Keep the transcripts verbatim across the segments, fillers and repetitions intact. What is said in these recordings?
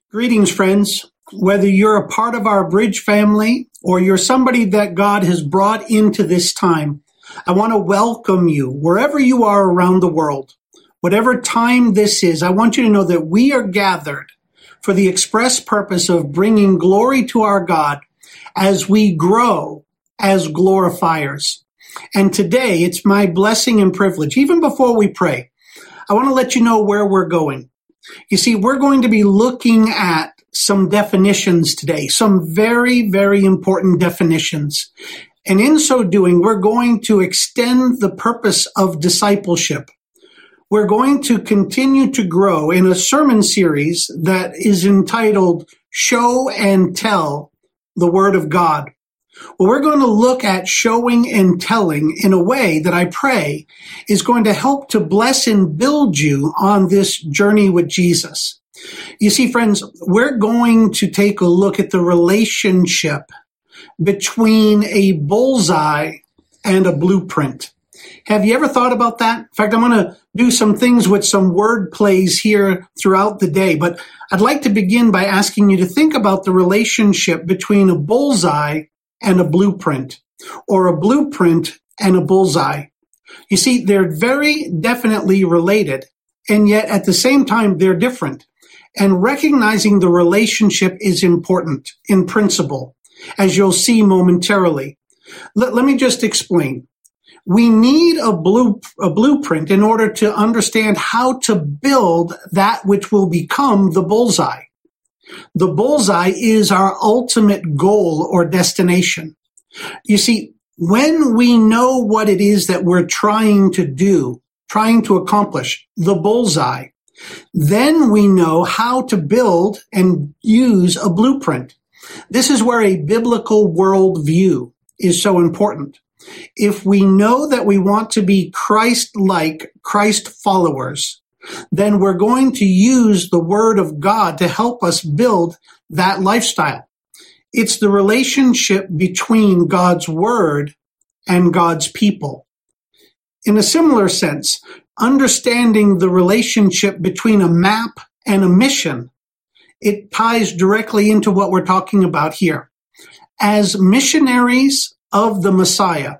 Greetings, friends. Whether you're a part of our Bridge family or you're somebody that God has brought into this time, I want to welcome you wherever you are around the world. Whatever time this is, I want you to know that we are gathered for the express purpose of bringing glory to our God as we grow as glorifiers. And today, it's my blessing and privilege, even before we pray, I want to let you know where we're going. You see, we're going to be looking at some definitions today, some very, very important definitions. And in so doing, we're going to extend the purpose of discipleship. We're going to continue to grow in a sermon series that is entitled Show and Tell the Word of God. Well, we're going to look at showing and telling in a way that I pray is going to help to bless and build you on this journey with Jesus. You see, friends, we're going to take a look at the relationship between a bullseye and a blueprint. Have you ever thought about that? In fact, I'm going to do some things with some word plays here throughout the day, but I'd like to begin by asking you to think about the relationship between a bullseye and a blueprint, or a blueprint and a bullseye. You see, they're very definitely related, and yet at the same time, they're different. And recognizing the relationship is important in principle, as you'll see momentarily. Let, let me just explain. We need a, blue, a blueprint in order to understand how to build that which will become the bullseye. The bullseye is our ultimate goal or destination. You see, when we know what it is that we're trying to do, trying to accomplish, the bullseye, then we know how to build and use a blueprint. This is where a biblical worldview is so important. If we know that we want to be Christ-like, Christ followers, then we're going to use the Word of God to help us build that lifestyle. It's the relationship between God's Word and God's people. In a similar sense, understanding the relationship between a map and a mission, it ties directly into what we're talking about here. As missionaries of the Messiah,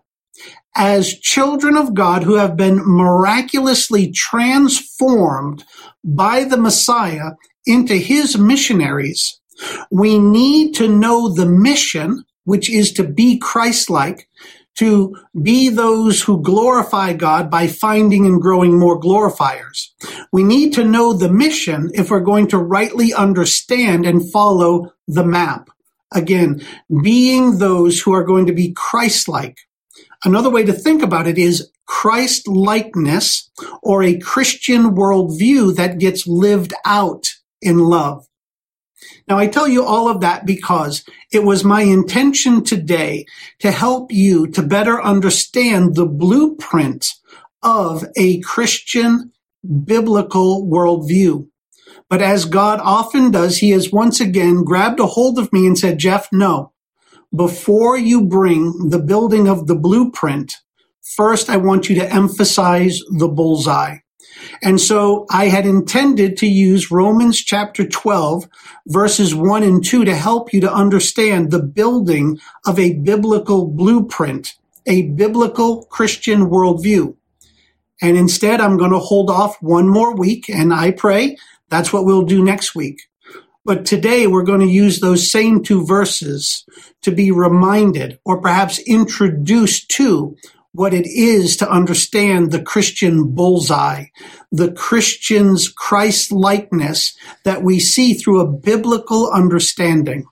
as children of God who have been miraculously transformed by the Messiah into his missionaries, we need to know the mission, which is to be Christ-like, to be those who glorify God by finding and growing more glorifiers. We need to know the mission if we're going to rightly understand and follow the map. Again, being those who are going to be Christ-like. Another way to think about it is Christ-likeness, or a Christian worldview that gets lived out in love. Now, I tell you all of that because it was my intention today to help you to better understand the blueprint of a Christian biblical worldview. But as God often does, he has once again grabbed a hold of me and said, Jeff, no. Before you bring the building of the blueprint, first I want you to emphasize the bullseye. And so I had intended to use Romans chapter twelve, verses one and two to help you to understand the building of a biblical blueprint, a biblical Christian worldview. And instead, I'm going to hold off one more week, and I pray that's what we'll do next week. But today we're going to use those same two verses to be reminded or perhaps introduced to what it is to understand the Christian bullseye, the Christian's Christ-likeness that we see through a biblical understanding.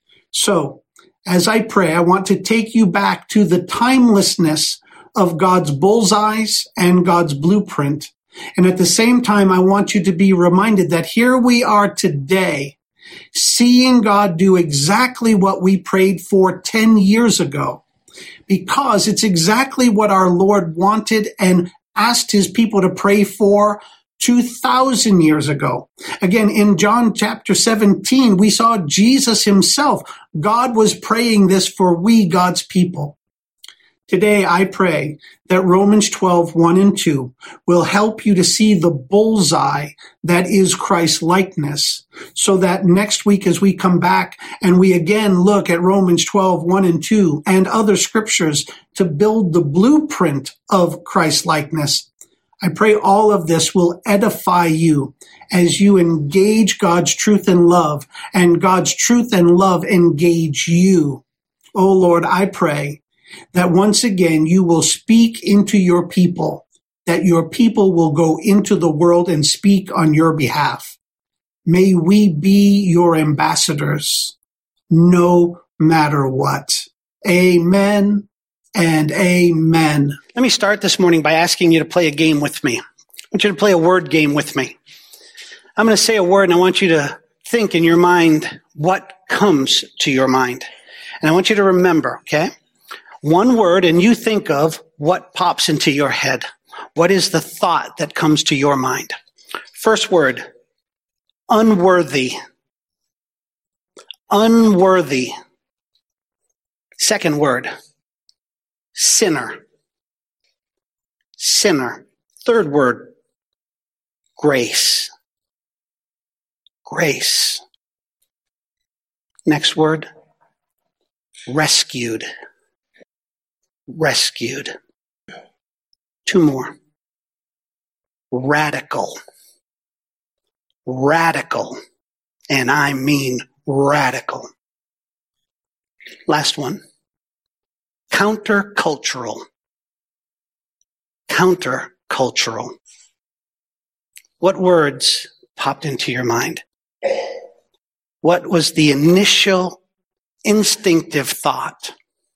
So, as I pray, I want to take you back to the timelessness of God's bullseyes and God's blueprint. And at the same time, I want you to be reminded that here we are today, seeing God do exactly what we prayed for ten years ago, because it's exactly what our Lord wanted and asked his people to pray for two thousand years ago. Again, in John chapter seventeen, we saw Jesus himself. God was praying this for we, God's people. Today, I pray that Romans twelve, one and two will help you to see the bullseye that is Christ's likeness, so that next week as we come back and we again look at Romans twelve, one and two and other scriptures to build the blueprint of Christ's likeness, I pray all of this will edify you as you engage God's truth and love, and God's truth and love engage you. Oh Lord, I pray that once again you will speak into your people, that your people will go into the world and speak on your behalf. May we be your ambassadors, no matter what. Amen and amen. Let me start this morning by asking you to play a game with me. I want you to play a word game with me. I'm going to say a word, and I want you to think in your mind what comes to your mind. And I want you to remember, okay? One word, and you think of what pops into your head. What is the thought that comes to your mind? First word, unworthy. Unworthy. Second word, sinner. Sinner. Third word, grace. Grace. Next word, rescued. Rescued. Two more. Radical. Radical. And I mean radical. Last one. Countercultural. Countercultural. What words popped into your mind? What was the initial instinctive thought?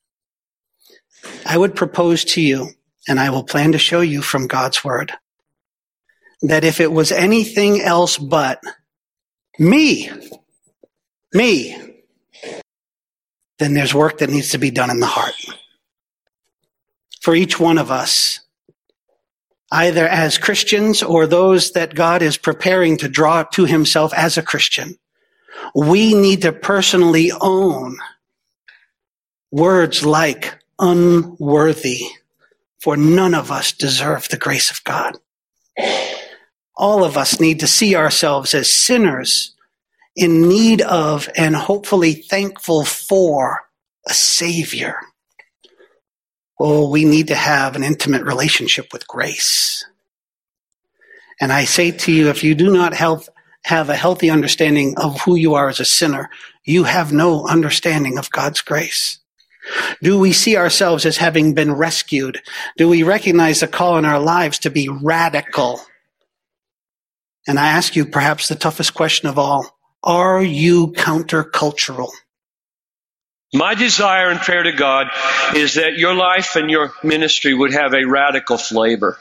I would propose to you, and I will plan to show you from God's word, that if it was anything else but me, me, then there's work that needs to be done in the heart. For each one of us, either as Christians or those that God is preparing to draw to himself as a Christian, we need to personally own words like unworthy, for none of us deserve the grace of God. All of us need to see ourselves as sinners in need of and hopefully thankful for a Savior. Oh, we need to have an intimate relationship with grace. And I say to you, if you do not have, have a healthy understanding of who you are as a sinner, you have no understanding of God's grace. Do we see ourselves as having been rescued? Do we recognize the call in our lives to be radical? And I ask you perhaps the toughest question of all, are you countercultural? My desire and prayer to God is that your life and your ministry would have a radical flavor.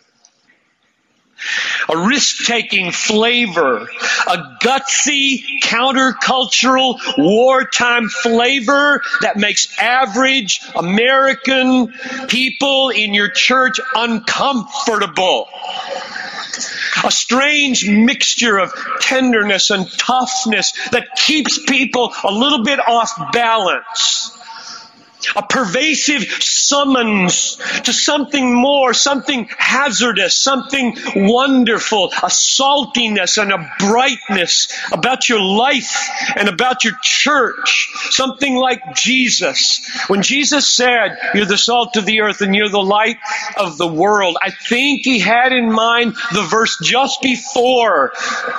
A risk-taking flavor, a gutsy, countercultural, wartime flavor that makes average American people in your church uncomfortable. A strange mixture of tenderness and toughness that keeps people a little bit off balance. A pervasive summons to something more, something hazardous, something wonderful, a saltiness and a brightness about your life and about your church. Something like Jesus. When Jesus said, "You're the salt of the earth and you're the light of the world," I think he had in mind the verse just before.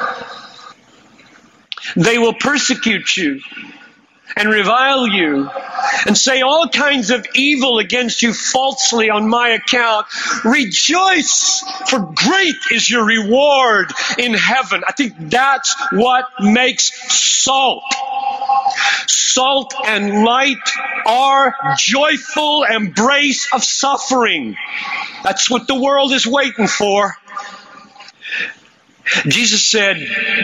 They will persecute you and revile you, and say all kinds of evil against you falsely on my account. Rejoice, for great is your reward in heaven. I think that's what makes salt. Salt and light are joyful embrace of suffering. That's what the world is waiting for. Jesus said,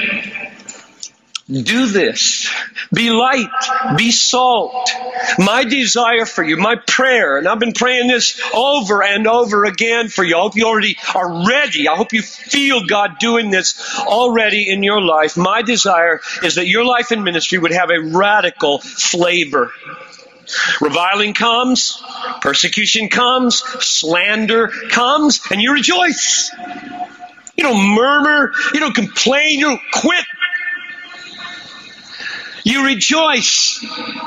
do this. Be light. Be salt. My desire for you, my prayer, and I've been praying this over and over again for you. I hope you already are ready. I hope you feel God doing this already in your life. My desire is that your life and ministry would have a radical flavor. Reviling comes, persecution comes, slander comes, and you rejoice. You don't murmur, you don't complain, you don't quit. You rejoice.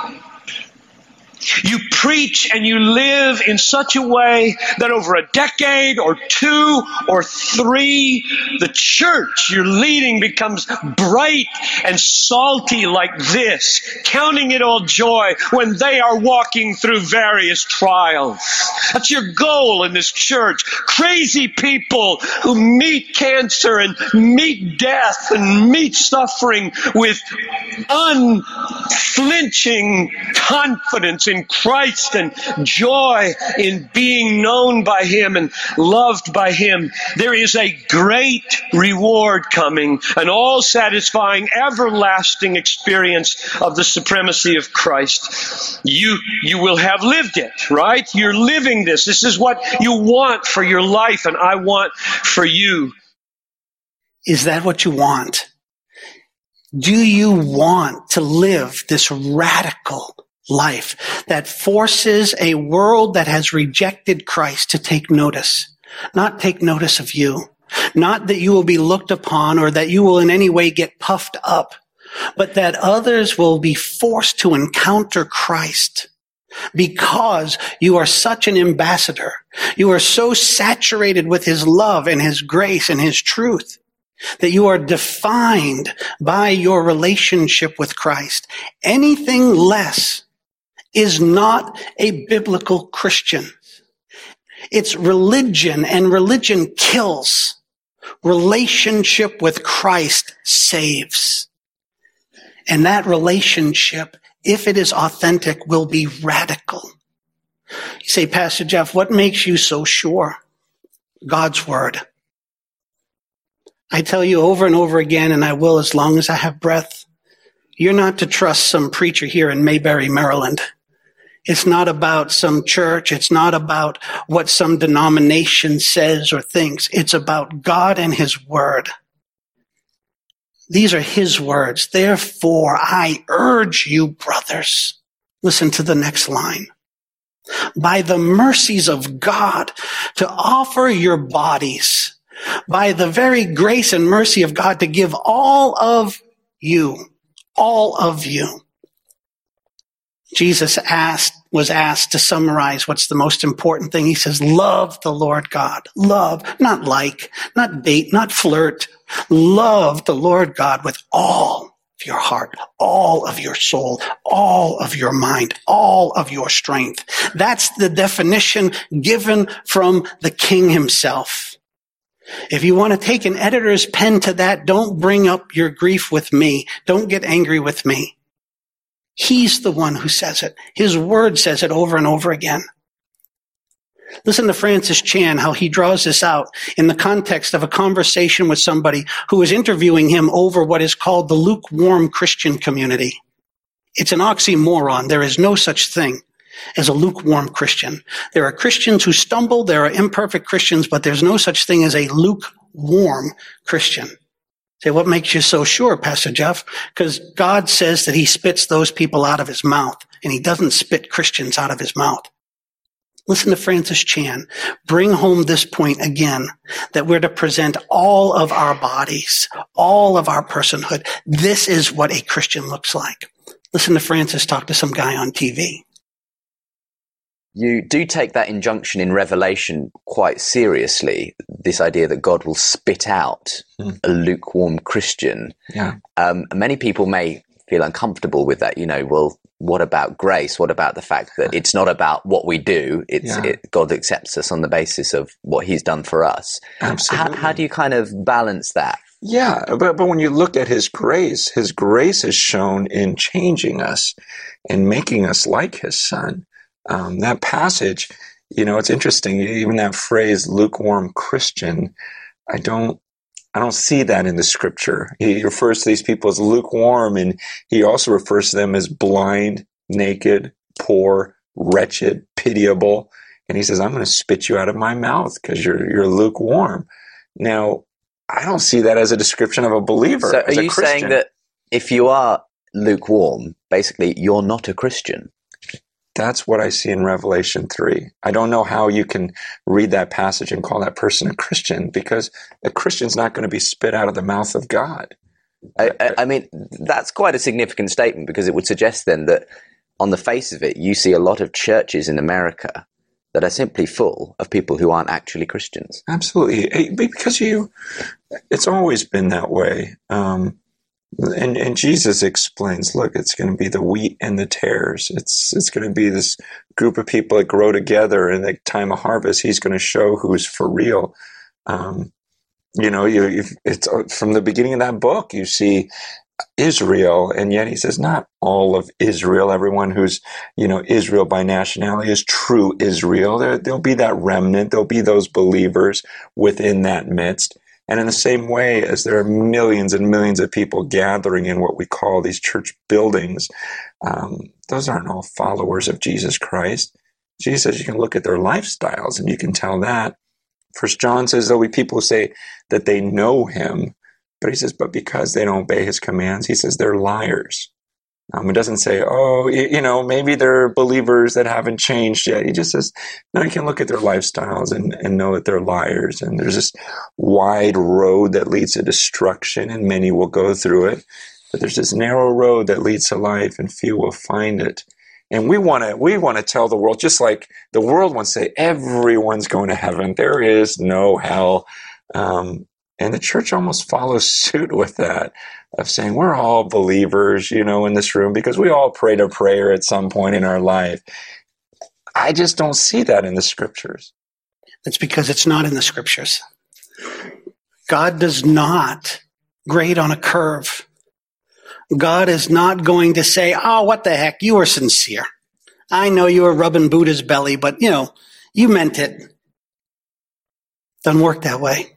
You preach and you live in such a way that over a decade or two or three, the church you're leading becomes bright and salty like this, counting it all joy when they are walking through various trials. That's your goal in this church. Crazy people who meet cancer and meet death and meet suffering with unflinching confidence in Christ and joy in being known by Him and loved by Him. There is a great reward coming, an all-satisfying, everlasting experience of the supremacy of Christ. You, you will have lived it, right? You're living this. This is what you want for your life, and I want for you. Is that what you want? Do you want to live this radical life that forces a world that has rejected Christ to take notice? Not take notice of you. Not that you will be looked upon or that you will in any way get puffed up, but that others will be forced to encounter Christ because you are such an ambassador. You are so saturated with His love and His grace and His truth that you are defined by your relationship with Christ. Anything less is not a biblical Christian. It's religion, and religion kills. Relationship with Christ saves. And that relationship, if it is authentic, will be radical. You say, Pastor Jeff, what makes you so sure? God's Word. I tell you over and over again, and I will as long as I have breath, you're not to trust some preacher here in Mayberry, Maryland. It's not about some church. It's not about what some denomination says or thinks. It's about God and His Word. These are His words. Therefore, I urge you, brothers, listen to the next line. By the mercies of God, to offer your bodies, by the very grace and mercy of God, to give all of you, all of you. Jesus asked, was asked to summarize what's the most important thing. He says, love the Lord God. Love, not like, not date, not flirt. Love the Lord God with all of your heart, all of your soul, all of your mind, all of your strength. That's the definition given from the King Himself. If you want to take an editor's pen to that, don't bring up your grief with me. Don't get angry with me. He's the one who says it. His Word says it over and over again. Listen to Francis Chan, how he draws this out in the context of a conversation with somebody who is interviewing him over what is called the lukewarm Christian community. It's an oxymoron. There is no such thing as a lukewarm Christian. There are Christians who stumble. There are imperfect Christians, but there's no such thing as a lukewarm Christian. Say, what makes you so sure, Pastor Jeff? Because God says that He spits those people out of His mouth, and He doesn't spit Christians out of His mouth. Listen to Francis Chan. Bring home this point again, that we're to present all of our bodies, all of our personhood. This is what a Christian looks like. Listen to Francis talk to some guy on T V. You do take that injunction in Revelation quite seriously, this idea that God will spit out mm. a lukewarm Christian. Yeah. Um, many people may feel uncomfortable with that. You know, well, what about grace? What about the fact that it's not about what we do? It's yeah. it, God accepts us on the basis of what He's done for us. Absolutely. How, how do you kind of balance that? Yeah, but, but when you look at His grace, His grace is shown in changing us and making us like His Son. Um, that passage, you know, it's interesting. Even that phrase, lukewarm Christian, I don't, I don't see that in the Scripture. He refers to these people as lukewarm, and He also refers to them as blind, naked, poor, wretched, pitiable. And He says, "I'm going to spit you out of my mouth because you're you're lukewarm." Now, I don't see that as a description of a believer. So, as are a you Christian. saying that if you are lukewarm, basically, you're not a Christian? That's what I see in Revelation three. I don't know how you can read that passage and call that person a Christian, because a Christian's not going to be spit out of the mouth of God. I, I, I mean, that's quite a significant statement, because it would suggest then that on the face of it, you see a lot of churches in America that are simply full of people who aren't actually Christians. Absolutely. Because you, it's always been that way. Um, and, and Jesus explains, look, it's going to be the wheat and the tares. It's, it's going to be this group of people that grow together, and the time of harvest, he's going to show who's for real. Um, you know, you, you, it's from the beginning of that book, you see Israel, and yet he says not all of Israel, everyone who's, you know, Israel by nationality is true Israel. There, there'll be that remnant, there'll be those believers within that midst. And in the same way as there are millions and millions of people gathering in what we call these church buildings, um, those aren't all followers of Jesus Christ. Jesus says you can look at their lifestyles and you can tell that. First John says there'll be people who say that they know him, but he says, but because they don't obey his commands, he says they're liars. Um, it doesn't say, oh, you, you know, maybe they're believers that haven't changed yet. He just says, no, you can look at their lifestyles and, and know that they're liars. And there's this wide road that leads to destruction, and many will go through it. But there's this narrow road that leads to life, and few will find it. And we want to we want to tell the world, just like the world wants to say, everyone's going to heaven. There is no hell. Um, and the church almost follows suit with that, of saying we're all believers, you know, in this room, because we all prayed a prayer at some point in our life. I just don't see that in the scriptures. That's because it's not in the scriptures. God does not grade on a curve. God is not going to say, oh, what the heck, you were sincere. I know you were rubbing Buddha's belly, but, you know, you meant it. Doesn't work that way.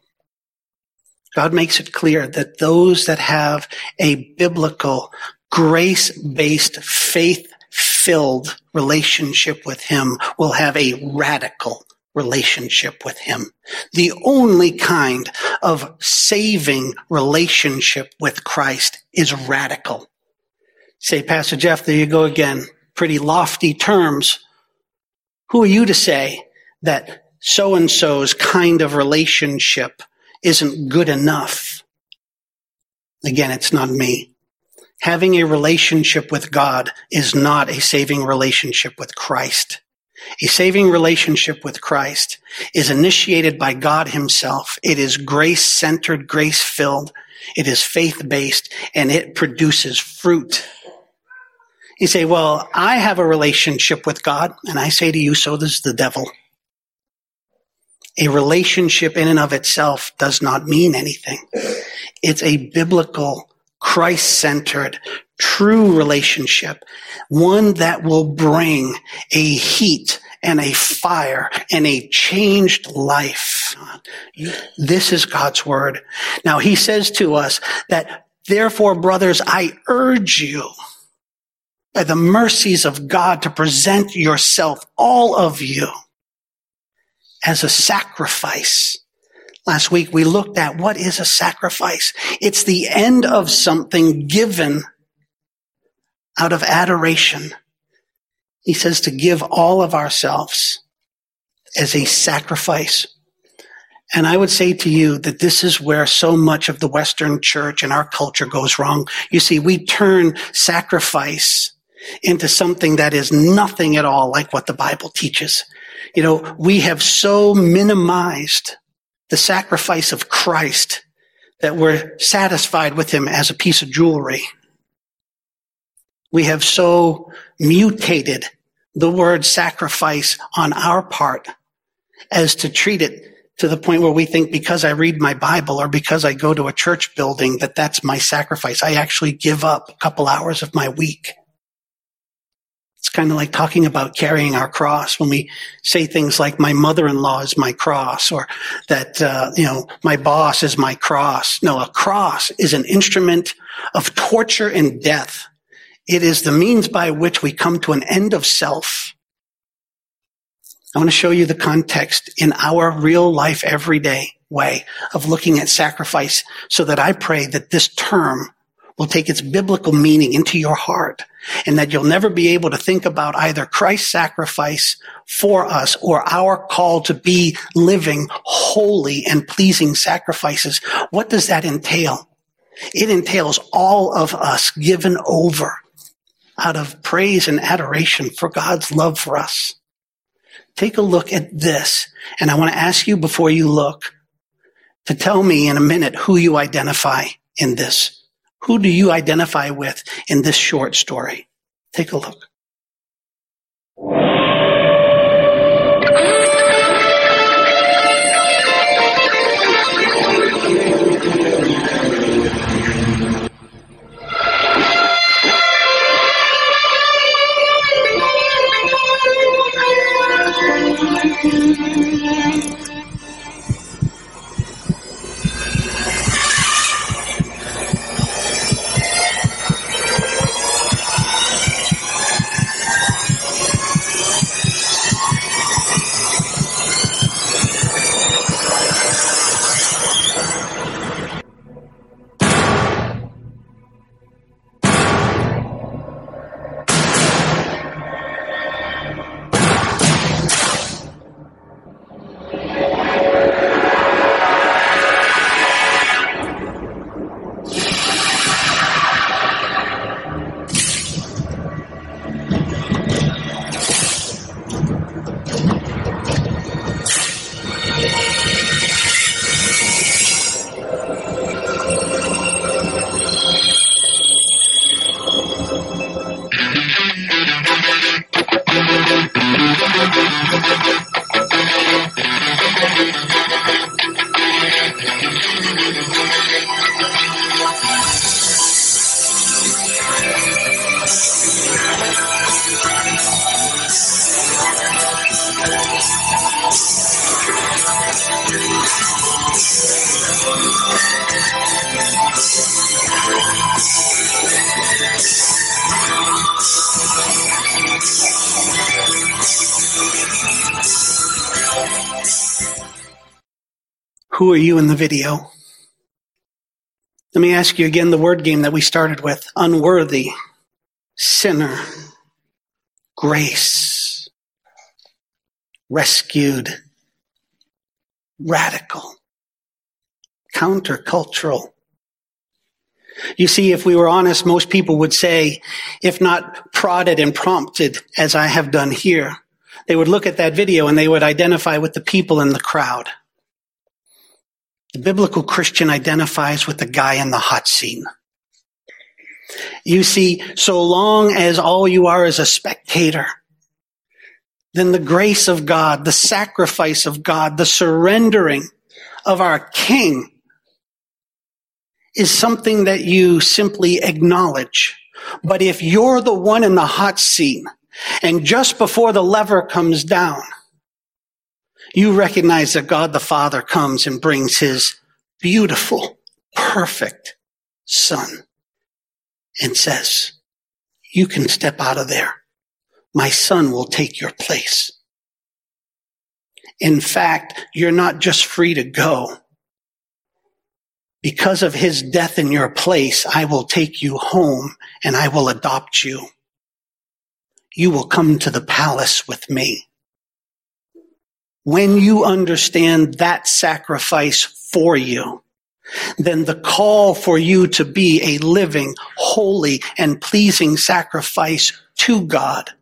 God makes it clear that those that have a biblical, grace-based, faith-filled relationship with him will have a radical relationship with him. The only kind of saving relationship with Christ is radical. Say, Pastor Jeff, there you go again. Pretty lofty terms. Who are you to say that so-and-so's kind of relationship isn't good enough? Again, it's not me. Having a relationship with God is not a saving relationship with Christ. A saving relationship with Christ is initiated by God himself. It is grace-centered, grace-filled. It is faith-based, and it produces fruit. You say, well, I have a relationship with God, and I say to you, so does the devil. A relationship in and of itself does not mean anything. It's a biblical, Christ-centered, true relationship, one that will bring a heat and a fire and a changed life. This is God's word. Now, he says to us that, therefore, brothers, I urge you by the mercies of God to present yourself, all of you, as a sacrifice. Last week we looked at what is a sacrifice. It's the end of something given out of adoration. He says to give all of ourselves as a sacrifice. And I would say to you that this is where so much of the Western church and our culture goes wrong. You see, we turn sacrifice into something that is nothing at all like what the Bible teaches. You know, we have so minimized the sacrifice of Christ that we're satisfied with him as a piece of jewelry. We have so mutated the word sacrifice on our part as to treat it to the point where we think because I read my Bible or because I go to a church building that that's my sacrifice. I actually give up a couple hours of my week. It's kind of like talking about carrying our cross when we say things like my mother-in-law is my cross, or that, uh, you know, my boss is my cross. No, a cross is an instrument of torture and death. It is the means by which we come to an end of self. I want to show you the context in our real life, everyday way of looking at sacrifice, so that I pray that this term will take its biblical meaning into your heart, and that you'll never be able to think about either Christ's sacrifice for us or our call to be living holy and pleasing sacrifices. What does that entail? It entails all of us given over out of praise and adoration for God's love for us. Take a look at this, and I want to ask you before you look to tell me in a minute who you identify in this. Who do you identify with in this short story? Take a look. Who are you in the video? Let me ask you again the word game that we started with. Unworthy, sinner, grace, rescued, radical, countercultural. You see, if we were honest, most people would say, if not prodded and prompted, as I have done here, they would look at that video and they would identify with the people in the crowd. The biblical Christian identifies with the guy in the hot seat. You see, so long as all you are is a spectator, then the grace of God, the sacrifice of God, the surrendering of our King is something that you simply acknowledge. But if you're the one in the hot seat, and just before the lever comes down, you recognize that God the Father comes and brings his beautiful, perfect Son and says, you can step out of there. My Son will take your place. In fact, you're not just free to go. Because of his death in your place, I will take you home and I will adopt you. You will come to the palace with me. When you understand that sacrifice for you, then the call for you to be a living, holy, and pleasing sacrifice to God,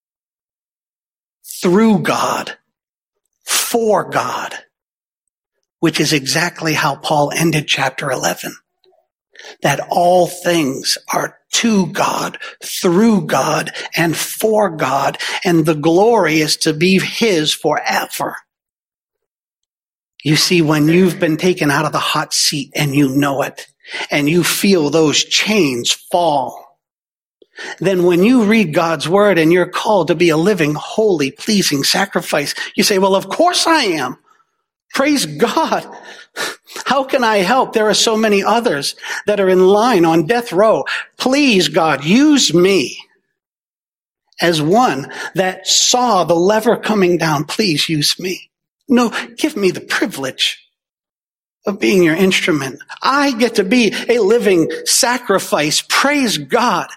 through God, for God, which is exactly how Paul ended chapter eleven. That all things are to God, through God, and for God, and the glory is to be his forever. You see, when you've been taken out of the hot seat and you know it, and you feel those chains fall, then when you read God's word and you're called to be a living, holy, pleasing sacrifice, you say, well, of course I am. Praise God. How can I help? There are so many others that are in line on death row. Please, God, use me as one that saw the lever coming down. Please use me. No, give me the privilege of being your instrument. I get to be a living sacrifice. Praise God.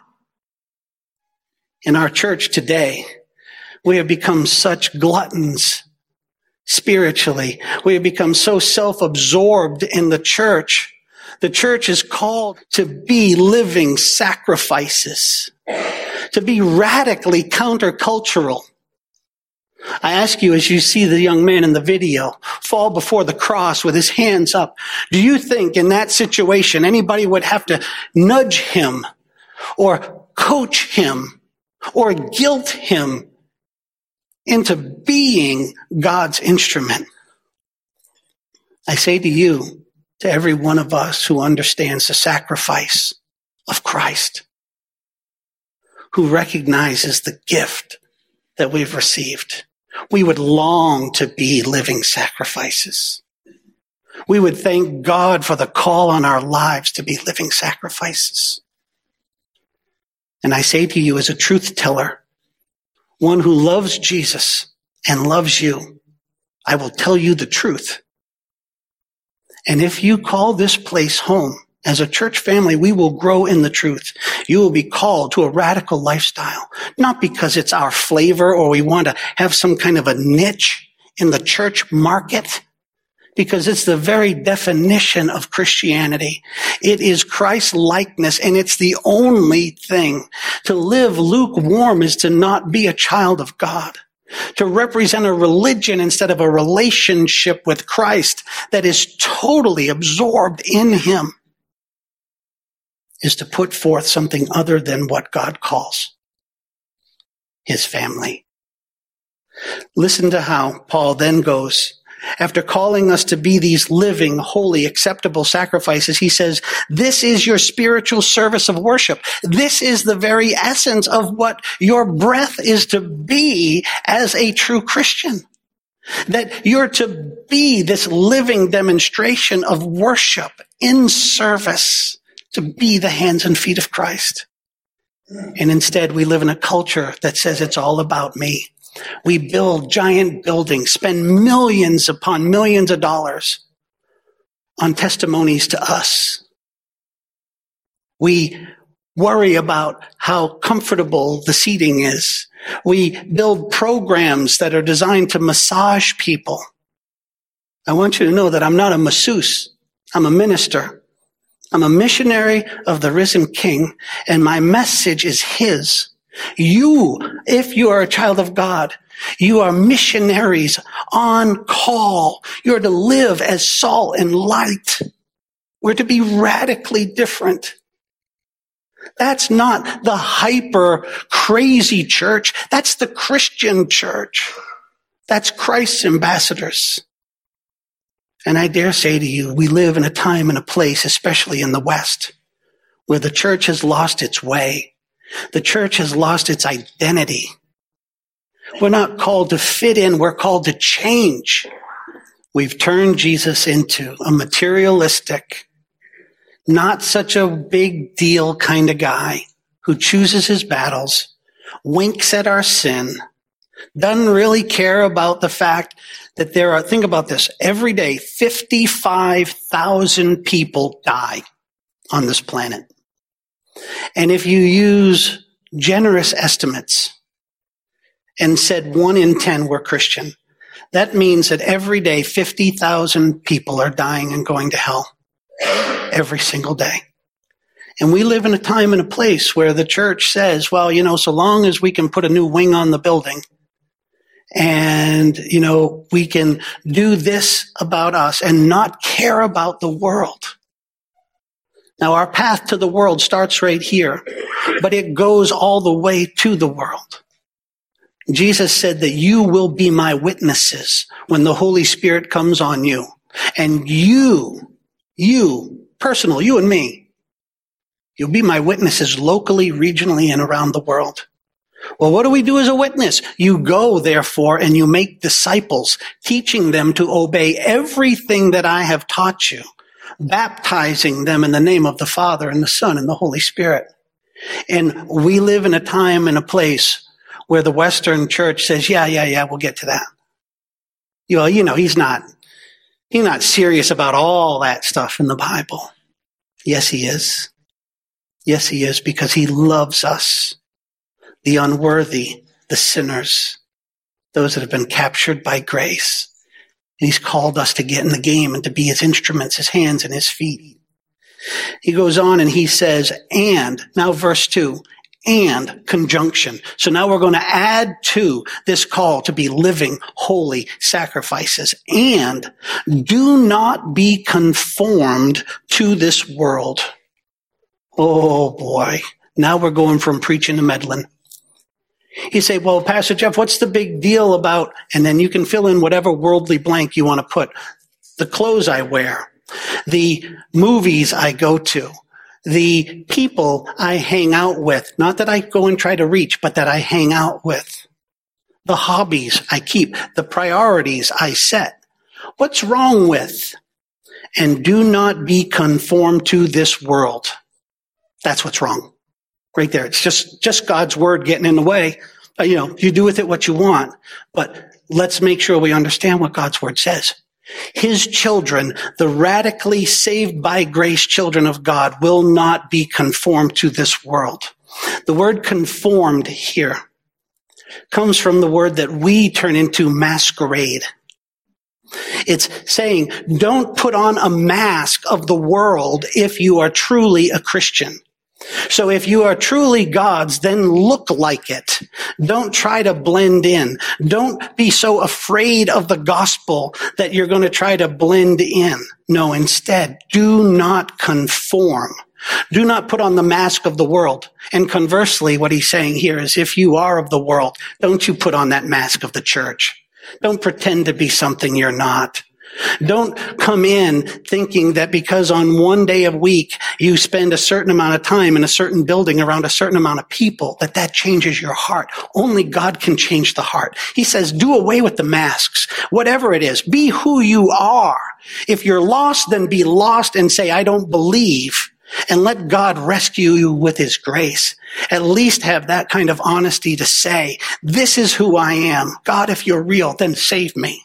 In our church today, we have become such gluttons spiritually. We have become so self-absorbed in the church. The church is called to be living sacrifices, to be radically countercultural. I ask you, as you see the young man in the video fall before the cross with his hands up, do you think in that situation anybody would have to nudge him or coach him or guilt him into being God's instrument? I say to you, to every one of us who understands the sacrifice of Christ, who recognizes the gift that we've received, we would long to be living sacrifices. We would thank God for the call on our lives to be living sacrifices. And I say to you as a truth teller, one who loves Jesus and loves you, I will tell you the truth. And if you call this place home, as a church family, we will grow in the truth. You will be called to a radical lifestyle, not because it's our flavor or we want to have some kind of a niche in the church market, because it's the very definition of Christianity. It is Christ's likeness, and it's the only thing. To live lukewarm is to not be a child of God. To represent a religion instead of a relationship with Christ that is totally absorbed in him is to put forth something other than what God calls his family. Listen to how Paul then goes. After calling us to be these living, holy, acceptable sacrifices, he says, this is your spiritual service of worship. This is the very essence of what your breath is to be as a true Christian. That you're to be this living demonstration of worship in service, to be the hands and feet of Christ. And instead, we live in a culture that says it's all about me. We build giant buildings, spend millions upon millions of dollars on testimonies to us. We worry about how comfortable the seating is. We build programs that are designed to massage people. I want you to know that I'm not a masseuse. I'm a minister. I'm a missionary of the risen King, and my message is his. You, if you are a child of God, you are missionaries on call. You're to live as salt and light. We're to be radically different. That's not the hyper crazy church. That's the Christian church. That's Christ's ambassadors. And I dare say to you, we live in a time and a place, especially in the West, where the church has lost its way. The church has lost its identity. We're not called to fit in. We're called to change. We've turned Jesus into a materialistic, not such a big deal kind of guy who chooses his battles, winks at our sin, doesn't really care about the fact that there are, think about this, every day fifty-five thousand people die on this planet. And if you use generous estimates and said one in ten were Christian, that means that every day fifty thousand people are dying and going to hell every single day. And we live in a time and a place where the church says, well, you know, so long as we can put a new wing on the building and, you know, we can do this about us and not care about the world. Now, our path to the world starts right here, but it goes all the way to the world. Jesus said that you will be my witnesses when the Holy Spirit comes on you. And you, you, personal, you and me, you'll be my witnesses locally, regionally, and around the world. Well, what do we do as a witness? You go, therefore, and you make disciples, teaching them to obey everything that I have taught you, baptizing them in the name of the Father and the Son and the Holy Spirit. And we live in a time and a place where the Western church says, yeah, yeah, yeah, we'll get to that. You know, you know, he's not, He's not serious about all that stuff in the Bible. Yes, he is. Yes, he is, because he loves us, the unworthy, the sinners, those that have been captured by grace. And he's called us to get in the game and to be his instruments, his hands and his feet. He goes on and he says, and, now verse two, and conjunction. So now we're going to add to this call to be living, holy sacrifices. And do not be conformed to this world. Oh boy. Now we're going from preaching to meddling. You say, well, Pastor Jeff, what's the big deal about, and then you can fill in whatever worldly blank you want to put. The clothes I wear, the movies I go to, the people I hang out with, not that I go and try to reach, but that I hang out with, the hobbies I keep, the priorities I set. What's wrong with? And do not be conformed to this world. That's what's wrong. Right there. It's just, just God's word getting in the way. Uh, you know, you do with it what you want, but let's make sure we understand what God's word says. His children, the radically saved by grace children of God, will not be conformed to this world. The word conformed here comes from the word that we turn into masquerade. It's saying, don't put on a mask of the world if you are truly a Christian. So if you are truly God's, then look like it. Don't try to blend in. Don't be so afraid of the gospel that you're going to try to blend in. No, instead, do not conform. Do not put on the mask of the world. And conversely, what he's saying here is, if you are of the world, don't you put on that mask of the church. Don't pretend to be something you're not. Don't come in thinking that because on one day of week you spend a certain amount of time in a certain building around a certain amount of people, that that changes your heart. Only God can change the heart. He says, do away with the masks. Whatever it is, be who you are. If you're lost, then be lost and say, I don't believe. And let God rescue you with his grace. At least have that kind of honesty to say, this is who I am. God, if you're real, then save me.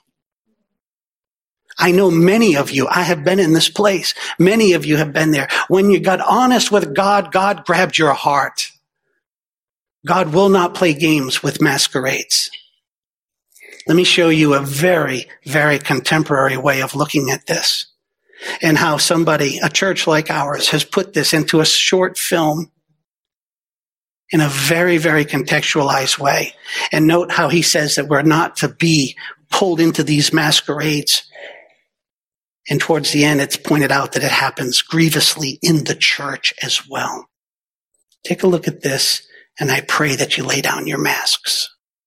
I know many of you, I have been in this place. Many of you have been there. When you got honest with God, God grabbed your heart. God will not play games with masquerades. Let me show you a very, very contemporary way of looking at this, and how somebody, a church like ours, has put this into a short film in a very, very contextualized way. And note how he says that we're not to be pulled into these masquerades. And towards the end, it's pointed out that it happens grievously in the church as well. Take a look at this, and I pray that you lay down your masks.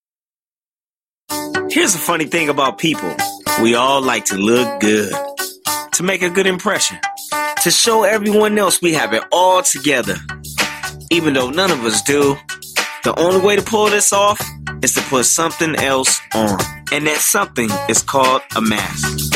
Here's the funny thing about people. We all like to look good, to make a good impression, to show everyone else we have it all together. Even though none of us do, the only way to pull this off is to put something else on. And that something is called a mask.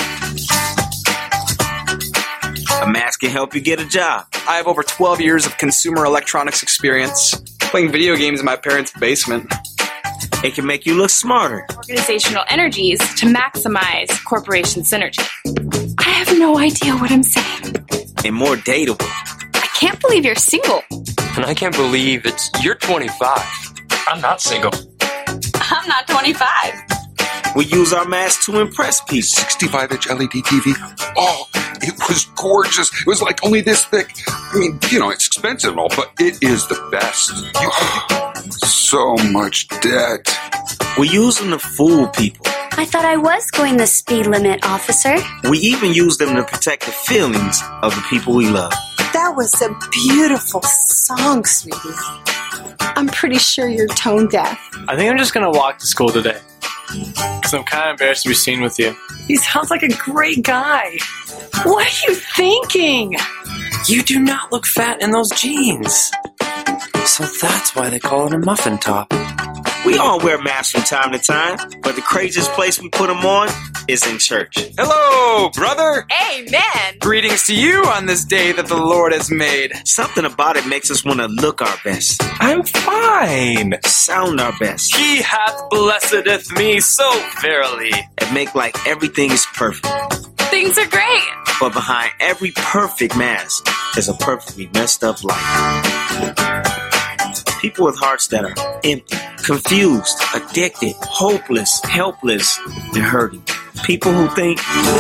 A mask can help you get a job. I have over twelve years of consumer electronics experience, playing video games in my parents' basement. It can make you look smarter. Organizational energies to maximize corporation synergy. I have no idea what I'm saying. And more dateable. I can't believe you're single. And I can't believe it's you're twenty-five. I'm not single. I'm not twenty-five. We use our masks to impress people. sixty-five inch L E D T V. Oh, it was gorgeous. It was like only this thick. I mean, you know, it's expensive and all, but it is the best. You have so much debt. We use them to fool people. I thought I was going the speed limit, officer. We even use them to protect the feelings of the people we love. That was a beautiful song, sweetie. I'm pretty sure you're tone deaf. I think I'm just going to walk to school today, because I'm kind of embarrassed to be seen with you. He sounds like a great guy. What are you thinking? You do not look fat in those jeans. So that's why they call it a muffin top. We all wear masks from time to time, but the craziest place we put them on is in church. Hello, brother. Amen. Greetings to you on this day that the Lord has made. Something about it makes us want to look our best. I'm fine. Sound our best. He hath blessedeth me so verily. And make like everything is perfect. They things are great. But behind every perfect mask is a perfectly messed up life. People with hearts that are empty, confused, addicted, hopeless, helpless, they're hurting. People who think...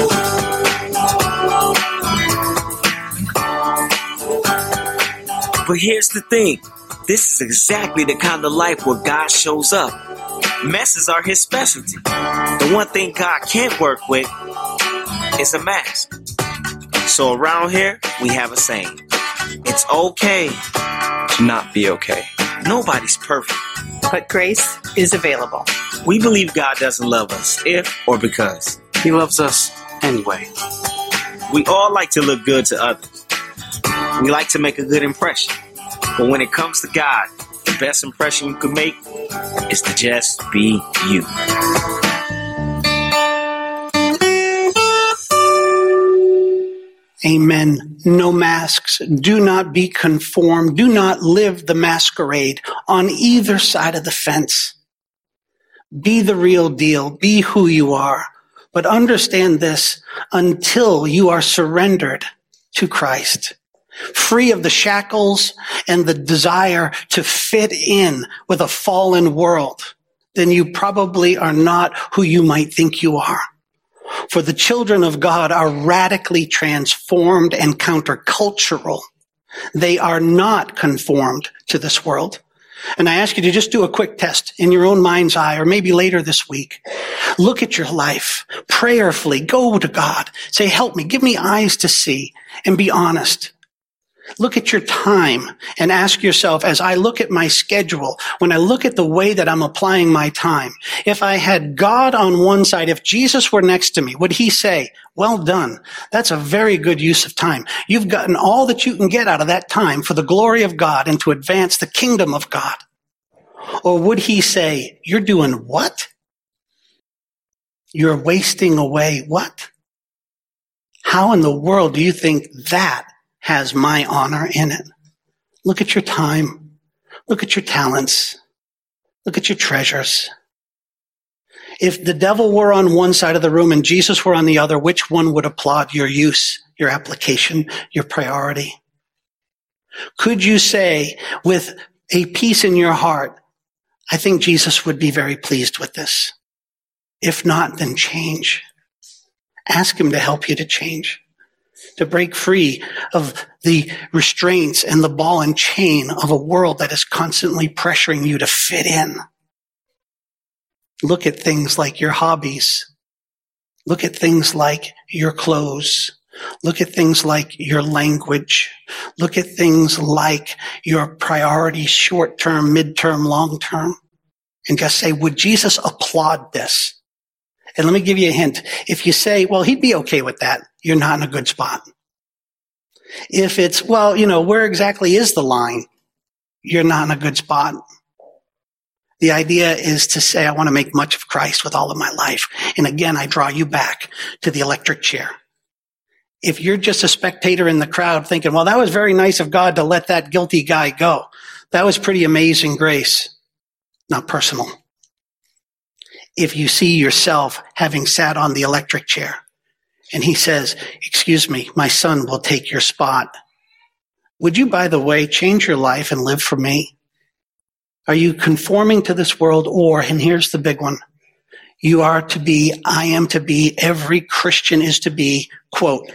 But here's the thing. This is exactly the kind of life where God shows up. Messes are his specialty. The one thing God can't work with is a mask. So around here, we have a saying. It's okay to not be okay. Nobody's perfect. But grace is available. We believe God doesn't love us if or because. He loves us anyway. We all like to look good to others. We like to make a good impression. But when it comes to God, the best impression you can make is to just be you. Amen. No masks. Do not be conformed. Do not live the masquerade on either side of the fence. Be the real deal. Be who you are. But understand this, until you are surrendered to Christ, free of the shackles and the desire to fit in with a fallen world, then you probably are not who you might think you are. For the children of God are radically transformed and countercultural. They are not conformed to this world. And I ask you to just do a quick test in your own mind's eye, or maybe later this week. Look at your life prayerfully. Go to God. Say, help me. Give me eyes to see, and be honest. Look at your time and ask yourself, as I look at my schedule, when I look at the way that I'm applying my time, if I had God on one side, if Jesus were next to me, would he say, well done. That's a very good use of time. You've gotten all that you can get out of that time for the glory of God and to advance the kingdom of God. Or would he say, you're doing what? You're wasting away what? How in the world do you think that has my honor in it? Look at your time. Look at your talents. Look at your treasures. If the devil were on one side of the room and Jesus were on the other, which one would applaud your use, your application, your priority? Could you say with a peace in your heart, I think Jesus would be very pleased with this? If not, then change. Ask him to help you to change, to break free of the restraints and the ball and chain of a world that is constantly pressuring you to fit in. Look at things like your hobbies. Look at things like your clothes. Look at things like your language. Look at things like your priorities, short-term, mid-term, long-term. And just say, would Jesus applaud this? And let me give you a hint. If you say, well, he'd be okay with that, you're not in a good spot. If it's, well, you know, where exactly is the line? You're not in a good spot. The idea is to say, I want to make much of Christ with all of my life. And again, I draw you back to the electric chair. If you're just a spectator in the crowd thinking, well, that was very nice of God to let that guilty guy go. That was pretty amazing grace. Not personal. If you see yourself having sat on the electric chair and he says, excuse me, my son will take your spot. Would you, by the way, change your life and live for me? Are you conforming to this world? Or, and here's the big one, you are to be, I am to be, every Christian is to be, quote,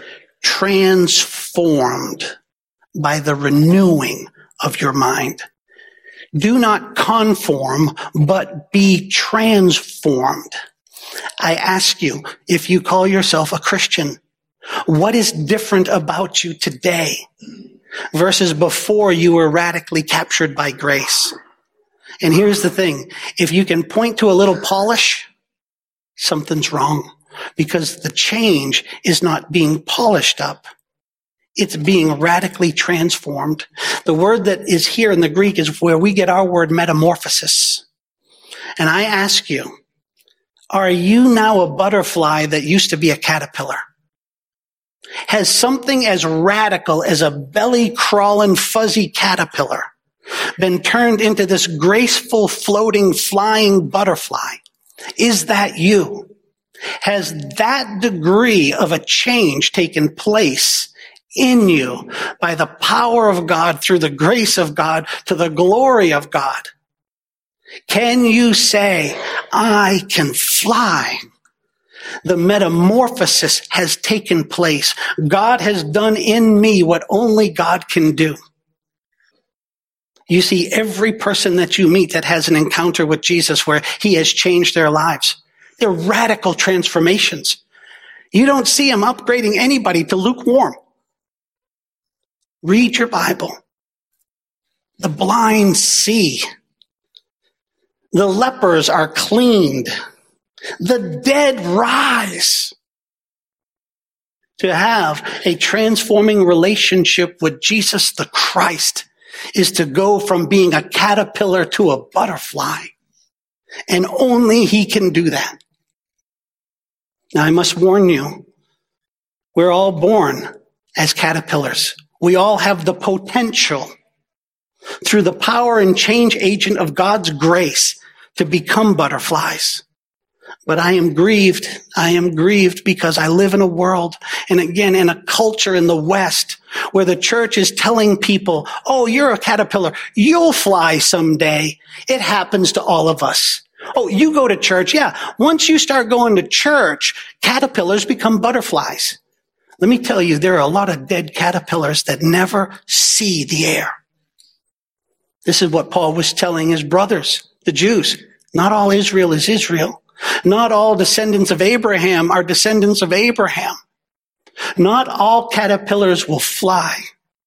transformed by the renewing of your mind. Do not conform, but be transformed. I ask you, if you call yourself a Christian, what is different about you today versus before you were radically captured by grace? And here's the thing. If you can point to a little polish, something's wrong, because the change is not being polished up. It's being radically transformed. The word that is here in the Greek is where we get our word metamorphosis. And I ask you, are you now a butterfly that used to be a caterpillar? Has something as radical as a belly-crawling, fuzzy caterpillar been turned into this graceful, floating, flying butterfly? Is that you? Has that degree of a change taken place in you by the power of God, through the grace of God, to the glory of God? Can you say, I can fly? The metamorphosis has taken place. God has done in me what only God can do. You see, every person that you meet that has an encounter with Jesus where he has changed their lives, they're radical transformations. You don't see him upgrading anybody to lukewarm. Read your Bible. The blind see. The lepers are cleaned. The dead rise. To have a transforming relationship with Jesus the Christ is to go from being a caterpillar to a butterfly. And only he can do that. Now, I must warn you, we're all born as caterpillars. We all have the potential, through the power and change agent of God's grace, to become butterflies. But I am grieved. I am grieved because I live in a world, and again, in a culture in the West, where the church is telling people, oh, you're a caterpillar. You'll fly someday. It happens to all of us. Oh, you go to church. Yeah. Once you start going to church, caterpillars become butterflies. Let me tell you, there are a lot of dead caterpillars that never see the air. This is what Paul was telling his brothers, the Jews. Not all Israel is Israel. Not all descendants of Abraham are descendants of Abraham. Not all caterpillars will fly.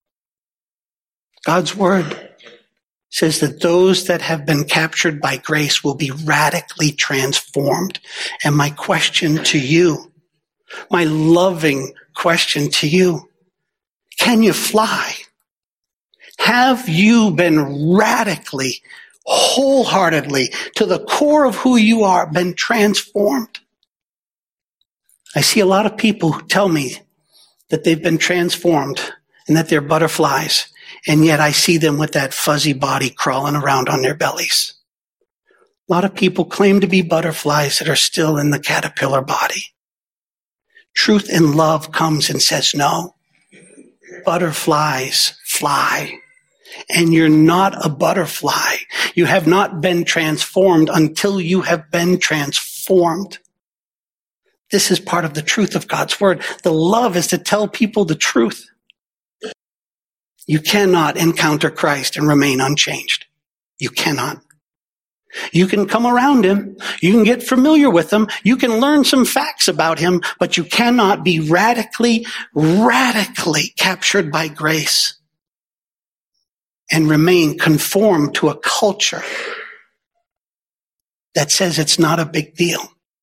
God's word says that those that have been captured by grace will be radically transformed. And my question to you, my loving question to you, can you fly? Have you been radically, wholeheartedly, to the core of who you are, been transformed? I see a lot of people who tell me that they've been transformed and that they're butterflies, and yet I see them with that fuzzy body crawling around on their bellies. A lot of people claim to be butterflies that are still in the caterpillar body. Truth and love comes and says, no, butterflies fly. And you're not a butterfly. You have not been transformed until you have been transformed. This is part of the truth of God's word. The love is to tell people the truth. You cannot encounter Christ and remain unchanged. You cannot. You can come around him. You can get familiar with him. You can learn some facts about him, but you cannot be radically, radically captured by grace and remain conformed to a culture that says it's not a big deal.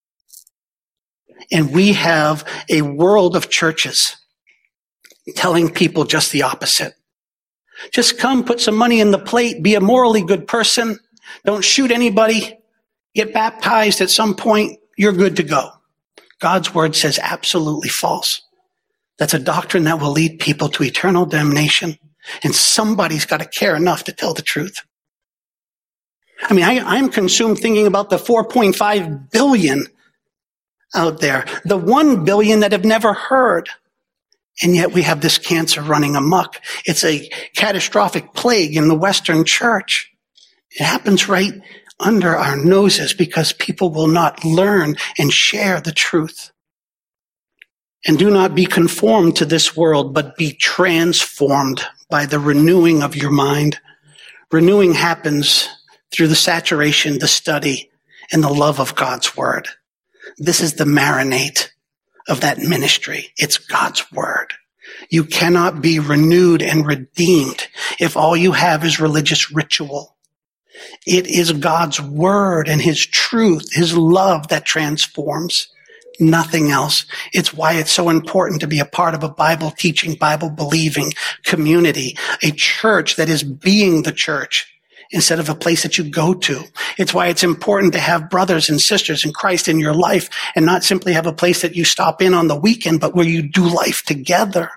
And we have a world of churches telling people just the opposite. Just come, put some money in the plate, be a morally good person, don't shoot anybody, get baptized at some point, you're good to go. God's word says absolutely false. That's a doctrine that will lead people to eternal damnation. And somebody's got to care enough to tell the truth. I mean, I, I'm consumed thinking about the four point five billion out there, the one billion that have never heard. And yet we have this cancer running amok. It's a catastrophic plague in the Western church. It happens right under our noses because people will not learn and share the truth. And do not be conformed to this world, but be transformed by the renewing of your mind. Renewing happens through the saturation, the study, and the love of God's word. This is the marinade of that ministry. It's God's word. You cannot be renewed and redeemed if all you have is religious ritual. It is God's word and his truth, his love that transforms. Nothing else. It's why it's so important to be a part of a Bible teaching, Bible believing community, a church that is being the church instead of a place that you go to. It's why it's important to have brothers and sisters in Christ in your life and not simply have a place that you stop in on the weekend, but where you do life together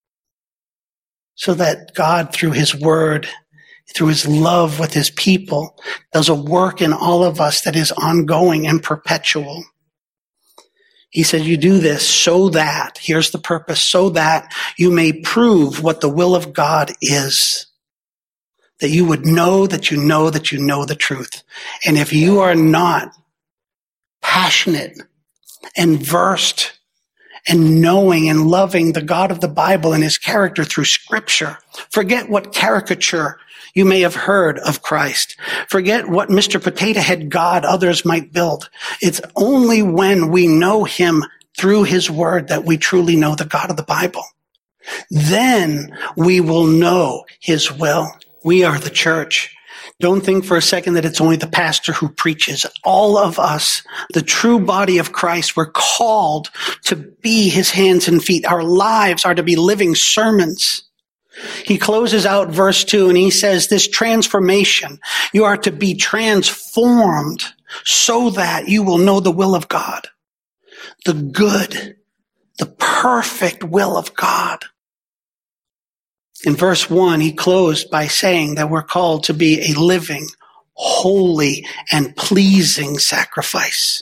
so that God, through his word, through his love with his people, does a work in all of us that is ongoing and perpetual. He says, you do this so that, here's the purpose, so that you may prove what the will of God is. That you would know that you know that you know the truth. And if you are not passionate and versed and knowing and loving the God of the Bible and his character through Scripture, forget what caricature you may have heard of Christ. Forget what Mister Potato Head God others might build. It's only when we know him through his word that we truly know the God of the Bible. Then we will know his will. We are the church. Don't think for a second that it's only the pastor who preaches. All of us, the true body of Christ, we're called to be his hands and feet. Our lives are to be living sermons. He closes out verse two and he says, this transformation, you are to be transformed so that you will know the will of God, the good, the perfect will of God. In verse one, he closed by saying that we're called to be a living, holy, and pleasing sacrifice.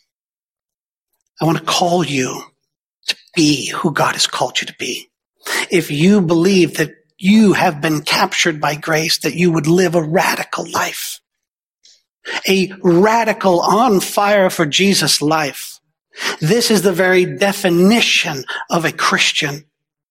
I want to call you to be who God has called you to be. If you believe that you have been captured by grace, that you would live a radical life, a radical on fire for Jesus life. This is the very definition of a Christian.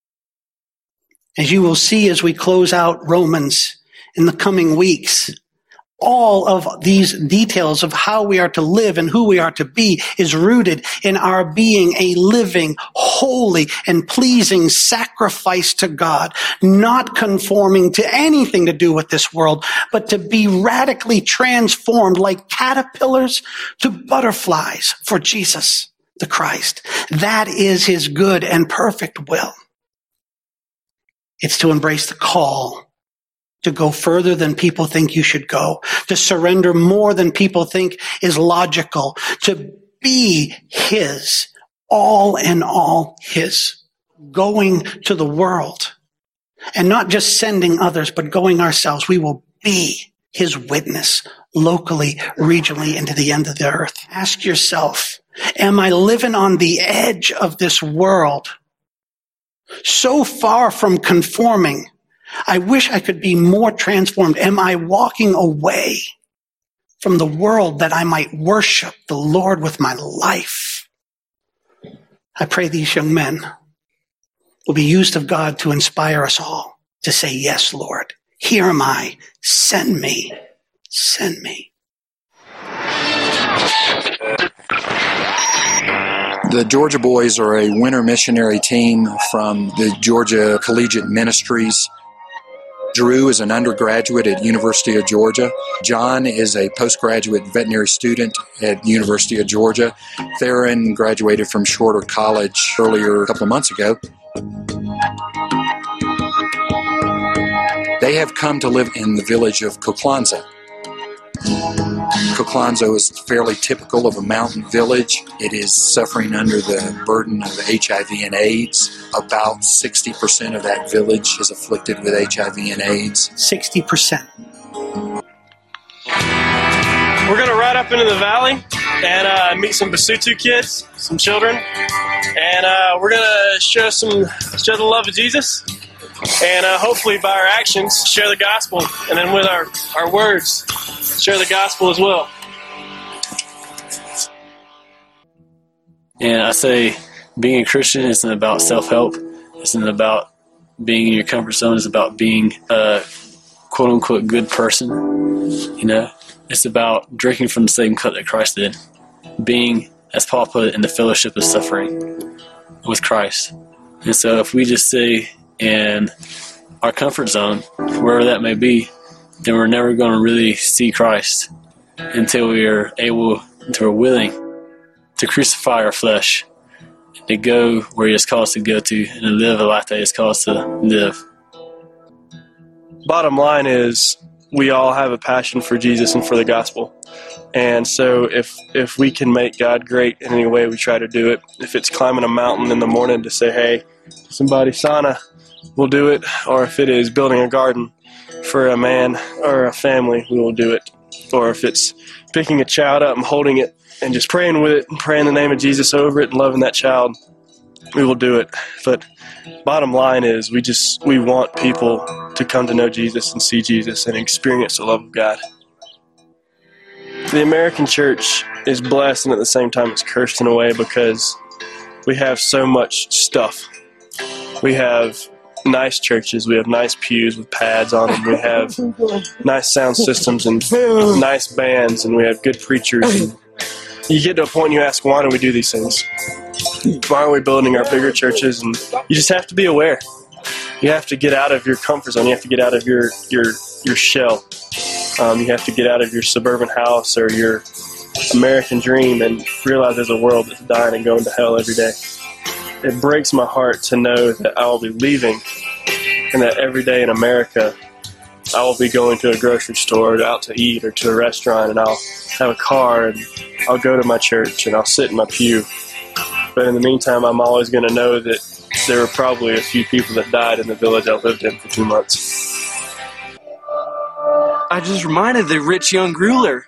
As you will see as we close out Romans in the coming weeks, all of these details of how we are to live and who we are to be is rooted in our being a living, holy, and pleasing sacrifice to God, not conforming to anything to do with this world, but to be radically transformed like caterpillars to butterflies for Jesus, the Christ. That is his good and perfect will. It's to embrace the call to go further than people think you should go, to surrender more than people think is logical, to be his, all in all his, going to the world and not just sending others, but going ourselves. We will be his witness locally, regionally, and to the end of the earth. Ask yourself, am I living on the edge of this world? So far from conforming, I wish I could be more transformed. Am I walking away from the world that I might worship the Lord with my life? I pray these young men will be used of God to inspire us all to say, yes, Lord, here am I. Send me. Send me. The Georgia Boys are a winter missionary team from the Georgia Collegiate Ministries. Drew is an undergraduate at University of Georgia. John is a postgraduate veterinary student at University of Georgia. Theron graduated from Shorter College earlier a couple of months ago. They have come to live in the village of Coquanza. Coquanza is fairly typical of a mountain village. It is suffering under the burden of H I V and AIDS. About sixty percent of that village is afflicted with H I V and AIDS. sixty percent. We're going to ride up into the valley and uh, meet some Basutu kids, some children, and uh, we're going to show some show the love of Jesus, and uh, hopefully by our actions share the gospel, and then with our, our words share the gospel as well. And I say being a Christian isn't about self-help. It's not about being in your comfort zone. It's about being a quote-unquote good person. You know, it's about drinking from the same cup that Christ did. Being, as Paul put it, in the fellowship of suffering with Christ. And so if we just stay in our comfort zone, wherever that may be, then we're never going to really see Christ until we are able, until we're willing to crucify our flesh, to go where he has called us to go to, and to live a life that he has called us to live. Bottom line is, we all have a passion for Jesus and for the gospel. And so if if we can make God great in any way, we try to do it. If it's climbing a mountain in the morning to say, hey, somebody sauna, we'll do it. Or if it is building a garden for a man or a family, we will do it. Or if it's picking a child up and holding it and just praying with it and praying the name of Jesus over it and loving that child, we will do it. But bottom line is we just we want people to come to know Jesus and see Jesus and experience the love of God. The American church is blessed and at the same time it's cursed in a way because we have so much stuff. We have nice churches, we have nice pews with pads on them, we have nice sound systems and nice bands, and we have good preachers. And you get to a point and you ask, why do we do these things? Why are we building our bigger churches? And you just have to be aware. You have to get out of your comfort zone. You have to get out of your your your shell. Um, you have to get out of your suburban house or your American dream and realize there's a world that's dying and going to hell every day. It breaks my heart to know that I will be leaving and that every day in America I will be going to a grocery store or out to eat or to a restaurant, and I'll have a car and I'll go to my church and I'll sit in my pew. But in the meantime, I'm always going to know that there were probably a few people that died in the village I lived in for two months. I just reminded the rich young ruler.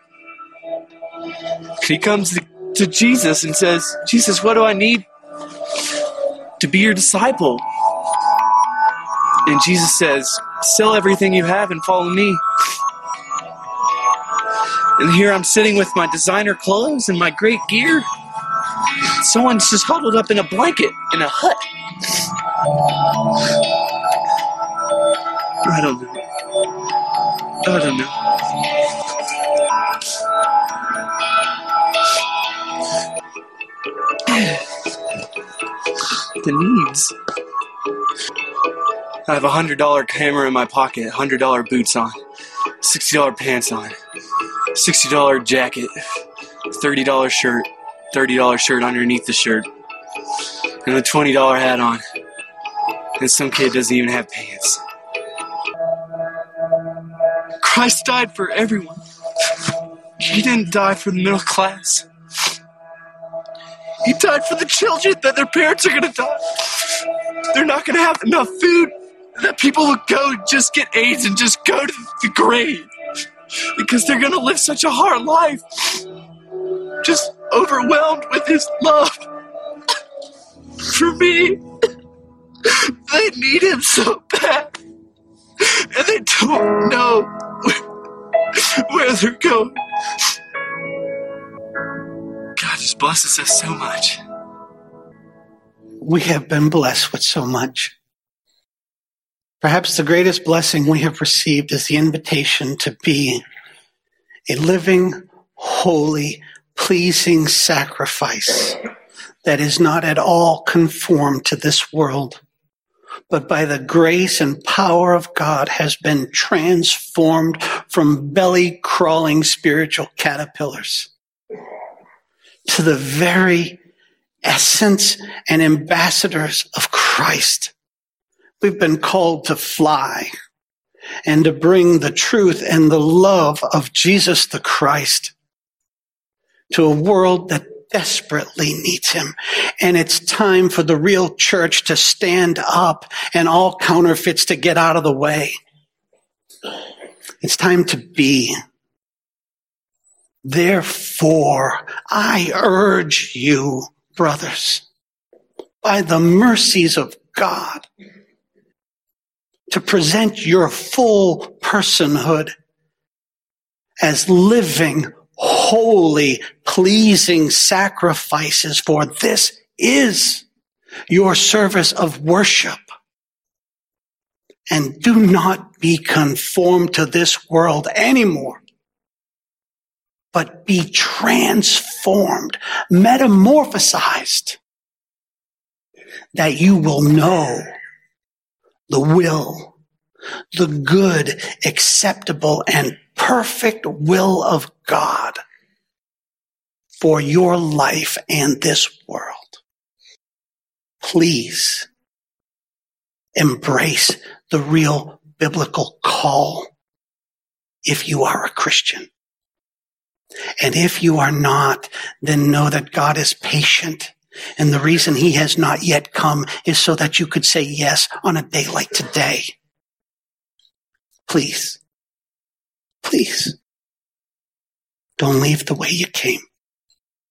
He comes to, to Jesus and says, Jesus, what do I need to be your disciple? And Jesus says, sell everything you have and follow me. And here I'm sitting with my designer clothes and my great gear. Someone's just huddled up in a blanket in a hut. I don't know. I don't know. The needs. I have a hundred dollar camera in my pocket, hundred dollar boots on, sixty dollar pants on, sixty dollar jacket, thirty dollar shirt, thirty dollar shirt underneath the shirt, and a twenty dollar hat on. And some kid doesn't even have pants. Christ died for everyone. He didn't die for the middle class. He died for the children that their parents are going to die. They're not going to have enough food. That people will go just get AIDS and just go to the grave. Because they're going to live such a hard life. Just overwhelmed with his love. For me. They need him so bad. And they don't know where they're going. God just blesses us so much. We have been blessed with so much. Perhaps the greatest blessing we have received is the invitation to be a living, holy, pleasing sacrifice that is not at all conformed to this world, but by the grace and power of God has been transformed from belly-crawling spiritual caterpillars to the very essence and ambassadors of Christ. We've been called to fly and to bring the truth and the love of Jesus the Christ to a world that desperately needs him. And it's time for the real church to stand up and all counterfeits to get out of the way. It's time to be. Therefore, I urge you, brothers, by the mercies of God, to present your full personhood as living, holy, pleasing sacrifices, for this is your service of worship. And do not be conformed to this world anymore, but be transformed, metamorphosized, that you will know the will, the good, acceptable, and perfect will of God for your life and this world. Please embrace the real biblical call if you are a Christian. And if you are not, then know that God is patient. And the reason he has not yet come is so that you could say yes on a day like today. Please, please, don't leave the way you came.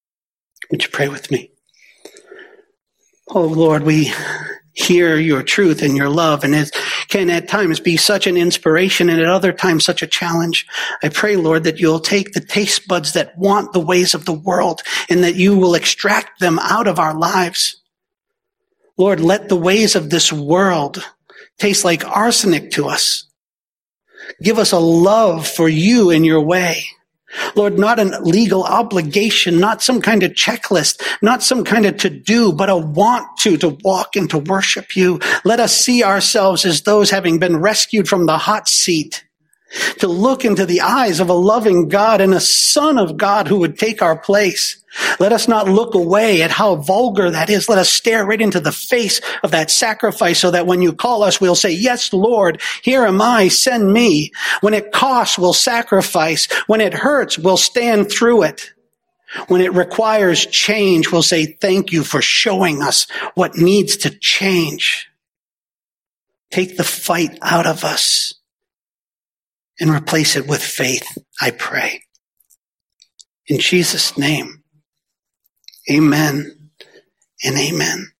Would you pray with me? Oh, Lord, we hear your truth and your love, and it can at times be such an inspiration and at other times such a challenge. I pray, Lord, that you'll take the taste buds that want the ways of the world and that you will extract them out of our lives. Lord, let the ways of this world taste like arsenic to us. Give us a love for you and your way. Lord, not a legal obligation, not some kind of checklist, not some kind of to-do, but a want to, to walk and to worship you. Let us see ourselves as those having been rescued from the hot seat, to look into the eyes of a loving God and a Son of God who would take our place. Let us not look away at how vulgar that is. Let us stare right into the face of that sacrifice so that when you call us, we'll say, yes, Lord, here am I, send me. When it costs, we'll sacrifice. When it hurts, we'll stand through it. When it requires change, we'll say, thank you for showing us what needs to change. Take the fight out of us and replace it with faith, I pray. In Jesus' name, amen and amen.